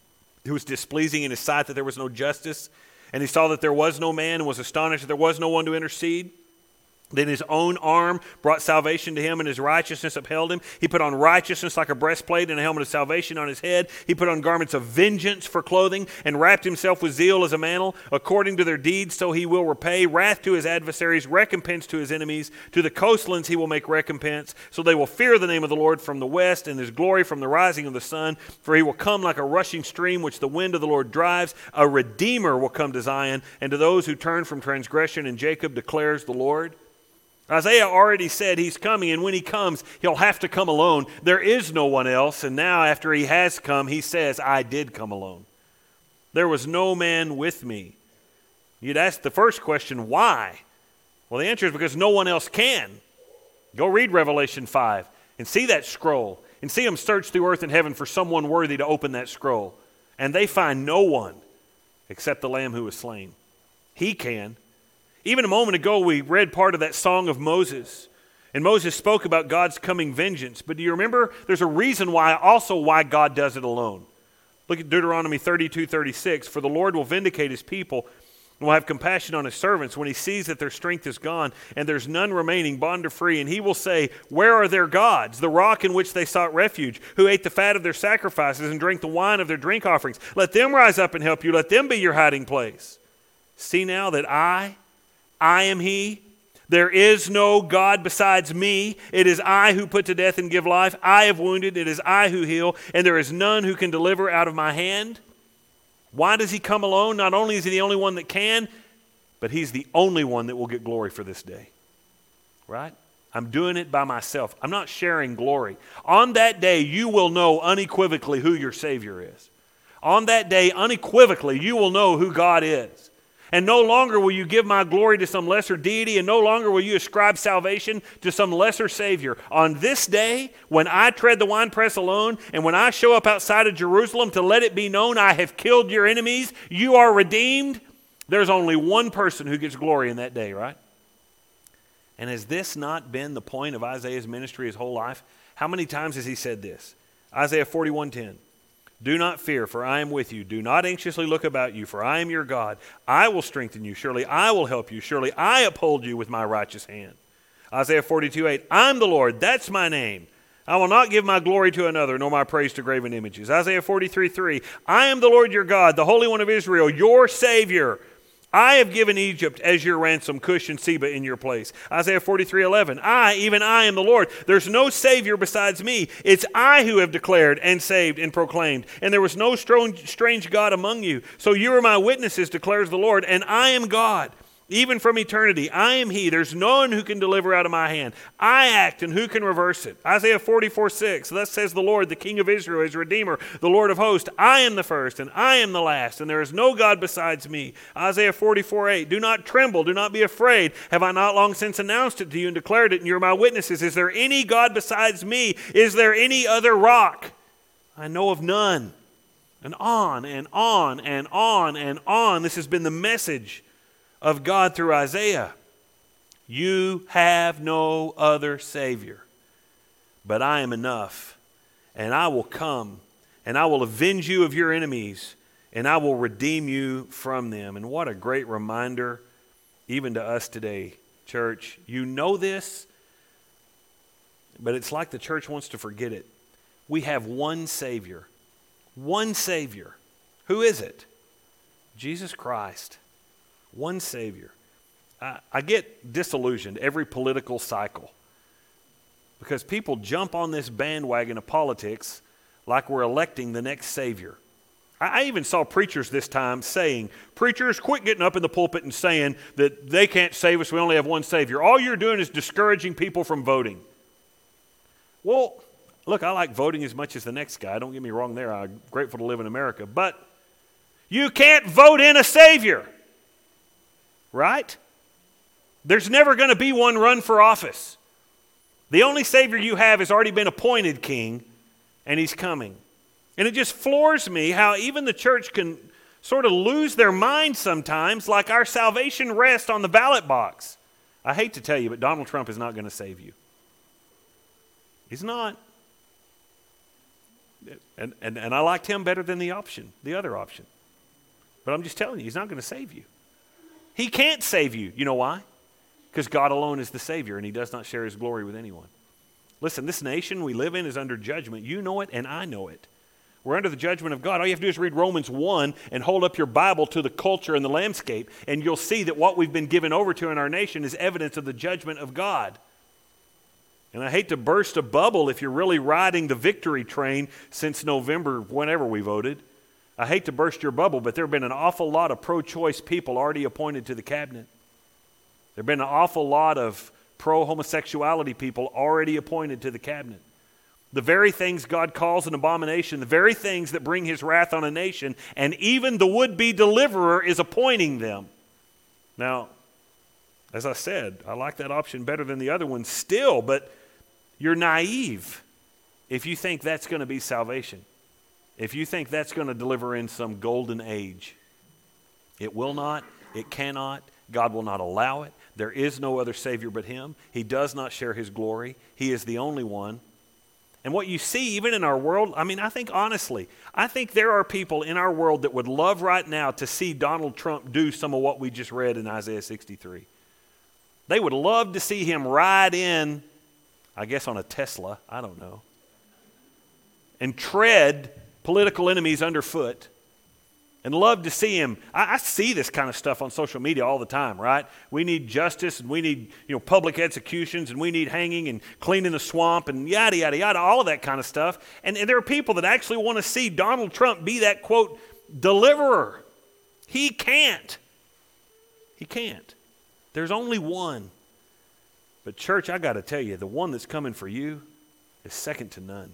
it was displeasing in his sight that there was no justice. And he saw that there was no man and was astonished that there was no one to intercede. Then his own arm brought salvation to him, and his righteousness upheld him. He put on righteousness like a breastplate and a helmet of salvation on his head. He put on garments of vengeance for clothing and wrapped himself with zeal as a mantle. According to their deeds, so he will repay. Wrath to his adversaries, recompense to his enemies. To the coastlands he will make recompense. So they will fear the name of the Lord from the west, and his glory from the rising of the sun. For he will come like a rushing stream, which the wind of the Lord drives. A redeemer will come to Zion, and to those who turn from transgression in Jacob declares the Lord. Isaiah already said he's coming, and when he comes, he'll have to come alone. There is no one else, and now after he has come, he says, I did come alone. There was no man with me. You'd ask the first question, why? Well, the answer is because no one else can. Go read Revelation 5 and see that scroll, and see them search through earth and heaven for someone worthy to open that scroll. And they find no one except the Lamb who was slain. He can. Even a moment ago, we read part of that song of Moses. And Moses spoke about God's coming vengeance. But do you remember? There's a reason why God does it alone. Look at Deuteronomy 32:36. For the Lord will vindicate his people and will have compassion on his servants when he sees that their strength is gone and there's none remaining, bond or free. And he will say, where are their gods, the rock in which they sought refuge, who ate the fat of their sacrifices and drank the wine of their drink offerings? Let them rise up and help you. Let them be your hiding place. See now that I am he. There is no God besides me. It is I who put to death and give life. I have wounded. It is I who heal. And there is none who can deliver out of my hand. Why does he come alone? Not only is he the only one that can, but he's the only one that will get glory for this day. Right? I'm doing it by myself. I'm not sharing glory. On that day, you will know unequivocally who your Savior is. On that day, unequivocally, you will know who God is. And no longer will you give my glory to some lesser deity, and no longer will you ascribe salvation to some lesser Savior. On this day, when I tread the winepress alone, and when I show up outside of Jerusalem to let it be known I have killed your enemies, you are redeemed, there's only one person who gets glory in that day, right? And has this not been the point of Isaiah's ministry his whole life? How many times has he said this? Isaiah 41:10. Do not fear, for I am with you. Do not anxiously look about you, for I am your God. I will strengthen you. Surely I will help you. Surely I uphold you with my righteous hand. Isaiah 42:8. I'm the Lord. That's my name. I will not give my glory to another, nor my praise to graven images. Isaiah 43:3. I am the Lord your God, the Holy One of Israel, your Savior. I have given Egypt as your ransom, Cush and Seba in your place. Isaiah 43:11. Even I am the Lord. There's no Savior besides me. It's I who have declared and saved and proclaimed. And there was no strange God among you. So you are my witnesses, declares the Lord, and I am God. Even from eternity, I am he. There's none who can deliver out of my hand. I act, and who can reverse it? Isaiah 44:6. Thus says the Lord, the King of Israel, his Redeemer, the Lord of hosts. I am the first, and I am the last, and there is no God besides me. Isaiah 44:8. Do not tremble, do not be afraid. Have I not long since announced it to you and declared it, and you're my witnesses? Is there any God besides me? Is there any other rock? I know of none. And on and on and on and on. This has been the message of God through Isaiah. You have no other Savior, but I am enough, and I will come, and I will avenge you of your enemies, and I will redeem you from them. And what a great reminder even to us today, church. You know this, but it's like the church wants to forget it. We have one Savior. One Savior. Who is it? Jesus Christ. One Savior. I get disillusioned every political cycle because people jump on this bandwagon of politics like we're electing the next Savior. I even saw preachers this time saying, preachers, quit getting up in the pulpit and saying that they can't save us, we only have one Savior. All you're doing is discouraging people from voting. Well, look, I like voting as much as the next guy. Don't get me wrong there. I'm grateful to live in America. But you can't vote in a Savior, right? There's never going to be one run for office. The only Savior you have has already been appointed king, and he's coming. And it just floors me how even the church can sort of lose their mind sometimes, like our salvation rests on the ballot box. I hate to tell you, but Donald Trump is not going to save you. He's not. And I liked him better than the other option. But I'm just telling you, he's not going to save you. He can't save you. You know why? Because God alone is the Savior, and he does not share his glory with anyone. Listen, this nation we live in is under judgment. You know it, and I know it. We're under the judgment of God. All you have to do is read Romans 1 and hold up your Bible to the culture and the landscape, and you'll see that what we've been given over to in our nation is evidence of the judgment of God. And I hate to burst a bubble if you're really riding the victory train since November, whenever we voted. I hate to burst your bubble, but there have been an awful lot of pro-choice people already appointed to the cabinet. There have been an awful lot of pro-homosexuality people already appointed to the cabinet. The very things God calls an abomination, the very things that bring his wrath on a nation, and even the would-be deliverer is appointing them. Now, as I said, I like that option better than the other one still, but you're naive if you think that's going to be salvation. If you think that's going to deliver in some golden age. It will not. It cannot. God will not allow it. There is no other Savior but him. He does not share his glory. He is the only one. And what you see even in our world, I think honestly, I think there are people in our world that would love right now to see Donald Trump do some of what we just read in Isaiah 63. They would love to see him ride in, I guess on a Tesla, I don't know, and tread political enemies underfoot, and love to see him. I see this kind of stuff on social media all the time, right? We need justice, and we need public executions, and we need hanging and cleaning the swamp, and yada, yada, yada, all of that kind of stuff. And there are people that actually want to see Donald Trump be that, quote, deliverer. He can't. He can't. There's only one. But church, I got to tell you, the one that's coming for you is second to none.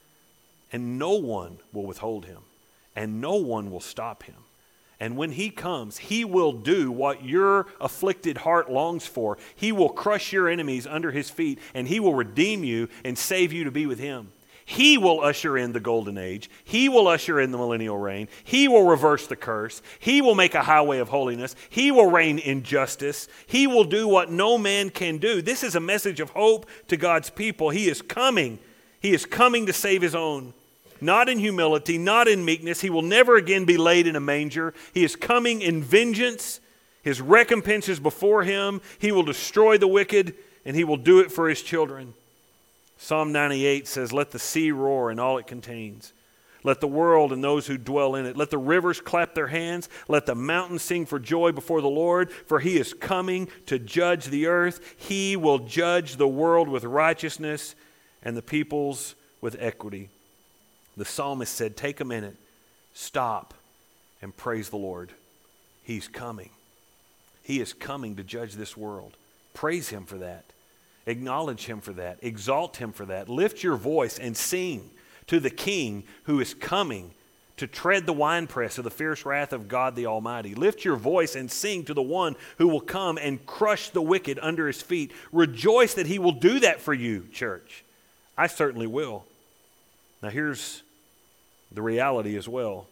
And no one will withhold him. And no one will stop him. And when he comes, he will do what your afflicted heart longs for. He will crush your enemies under his feet, and he will redeem you and save you to be with him. He will usher in the golden age. He will usher in the millennial reign. He will reverse the curse. He will make a highway of holiness. He will reign in justice. He will do what no man can do. This is a message of hope to God's people. He is coming. He is coming to save his own. Not in humility, not in meekness. He will never again be laid in a manger. He is coming in vengeance. His recompense is before him. He will destroy the wicked, and he will do it for his children. Psalm 98 says, "Let the sea roar and all it contains. Let the world and those who dwell in it. Let the rivers clap their hands. Let the mountains sing for joy before the Lord, for he is coming to judge the earth. He will judge the world with righteousness and the peoples with equity." The psalmist said, take a minute, stop, and praise the Lord. He's coming. He is coming to judge this world. Praise him for that. Acknowledge him for that. Exalt him for that. Lift your voice and sing to the King who is coming to tread the winepress of the fierce wrath of God the Almighty. Lift your voice and sing to the one who will come and crush the wicked under his feet. Rejoice that he will do that for you, church. I certainly will. Now here's the reality as well.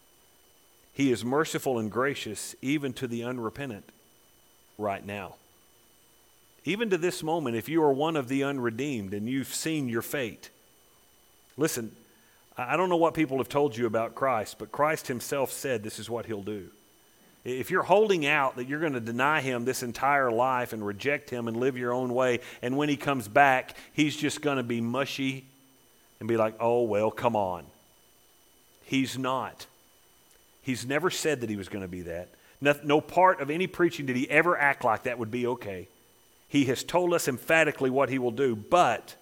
He is merciful and gracious even to the unrepentant right now. Even to this moment, if you are one of the unredeemed and you've seen your fate. Listen, I don't know what people have told you about Christ, but Christ himself said this is what he'll do. If you're holding out that you're going to deny him this entire life and reject him and live your own way, and when he comes back, he's just going to be mushy and be like, oh, well, come on. He's not. He's never said that he was going to be that. No part of any preaching did he ever act like that would be okay. He has told us emphatically what he will do, but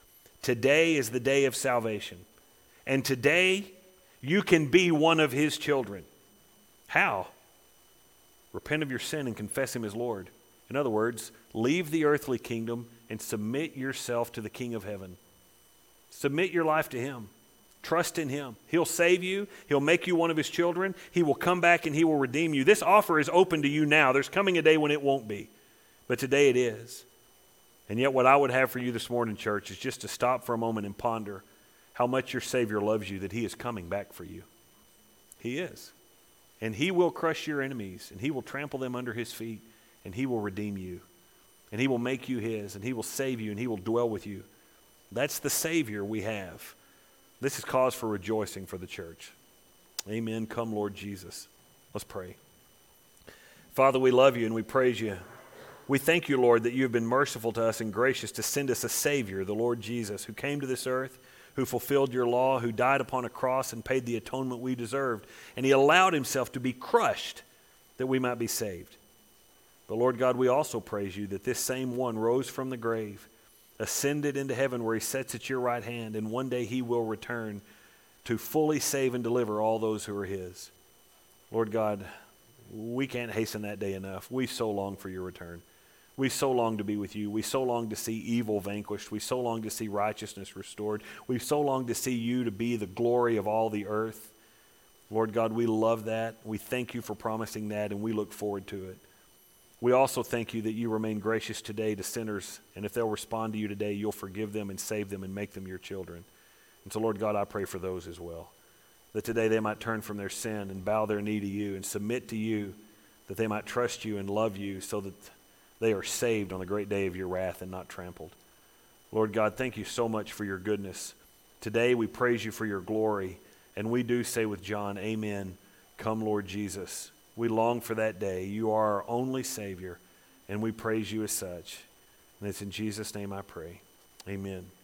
today is the day of salvation. And today, you can be one of his children. How? Repent of your sin and confess him as Lord. In other words, leave the earthly kingdom and submit yourself to the King of heaven. Submit your life to him. Trust in him. He'll save you. He'll make you one of his children. He will come back and he will redeem you. This offer is open to you now. There's coming a day when it won't be, but today it is. And yet what I would have for you this morning, church, is just to stop for a moment and ponder how much your Savior loves you, that he is coming back for you. He is. And he will crush your enemies, and he will trample them under his feet, and he will redeem you, and he will make you his, and he will save you, and he will dwell with you. That's the Savior we have. This is cause for rejoicing for the church. Amen. Come, Lord Jesus. Let's pray. Father, we love you and we praise you. We thank you, Lord, that you have been merciful to us and gracious to send us a Savior, the Lord Jesus, who came to this earth, who fulfilled your law, who died upon a cross and paid the atonement we deserved. And he allowed himself to be crushed that we might be saved. But Lord God, we also praise you that this same one rose from the grave, ascended into heaven where he sits at your right hand, and one day he will return to fully save and deliver all those who are his. Lord God, we can't hasten that day enough. We so long for your return. We so long to be with you. We so long to see evil vanquished. We so long to see righteousness restored. We so long to see you to be the glory of all the earth. Lord God, we love that. We thank you for promising that, and we look forward to it. We also thank you that you remain gracious today to sinners, and if they'll respond to you today, you'll forgive them and save them and make them your children. And so, Lord God, I pray for those as well, that today they might turn from their sin and bow their knee to you and submit to you, that they might trust you and love you so that they are saved on the great day of your wrath and not trampled. Lord God, thank you so much for your goodness. Today we praise you for your glory, and we do say with John, amen, come Lord Jesus. We long for that day. You are our only Savior, and we praise you as such. And it's in Jesus' name I pray. Amen.